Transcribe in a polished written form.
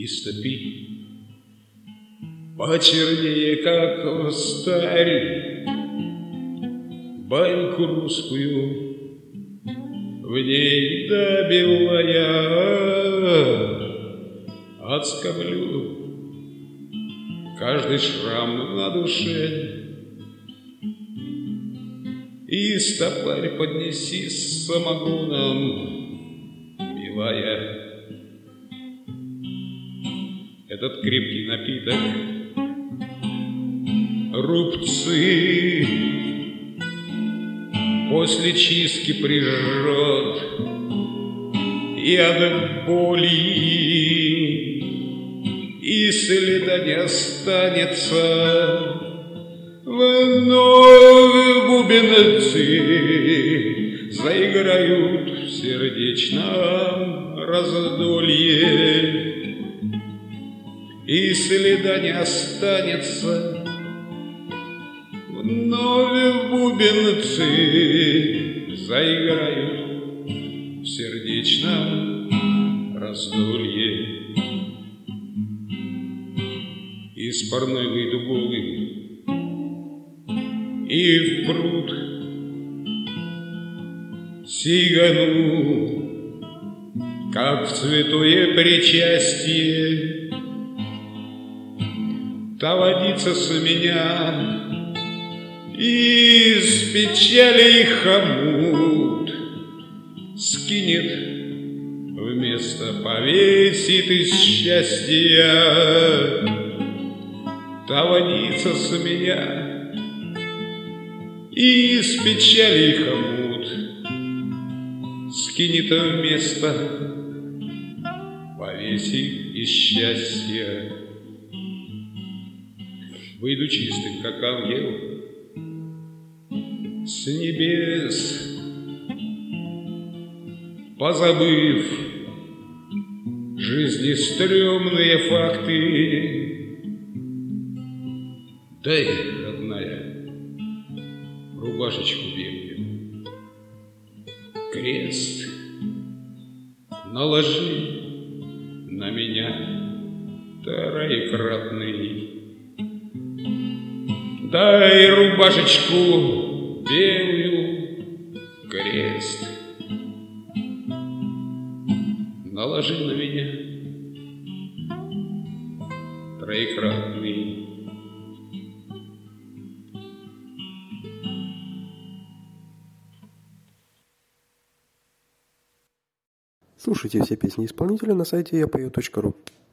стопи. Почернее, как сталь, баньку русскую в ней добила я, отскоблю каждый шрам на душе. И стопарь поднеси с самогоном, милая, этот крепкий напиток. Рубцы после чистки прижжет и от боли и следа не останется. Вновь бубенцы заиграют в сердечном раздолье, и следа не останется. Вновь бубенцы заиграют в сердечном раздолье. Из парной выйду голый и в пруд сигану, как в святое причастие. Та водица с меня из печали хомут скинет, вместо повесит из счастья. Та водица с меня из печали хомут скинет, вместо повесит из счастья. Выйду чистым, как ангел, с небес, позабыв жизни стрёмные факты. Дай, родная, рубашечку белую, крест наложи на меня троекратный. Дай рубашечку белую, крест наложи на меня троекратный. Слушайте все песни исполнителя на сайте yapою.ru.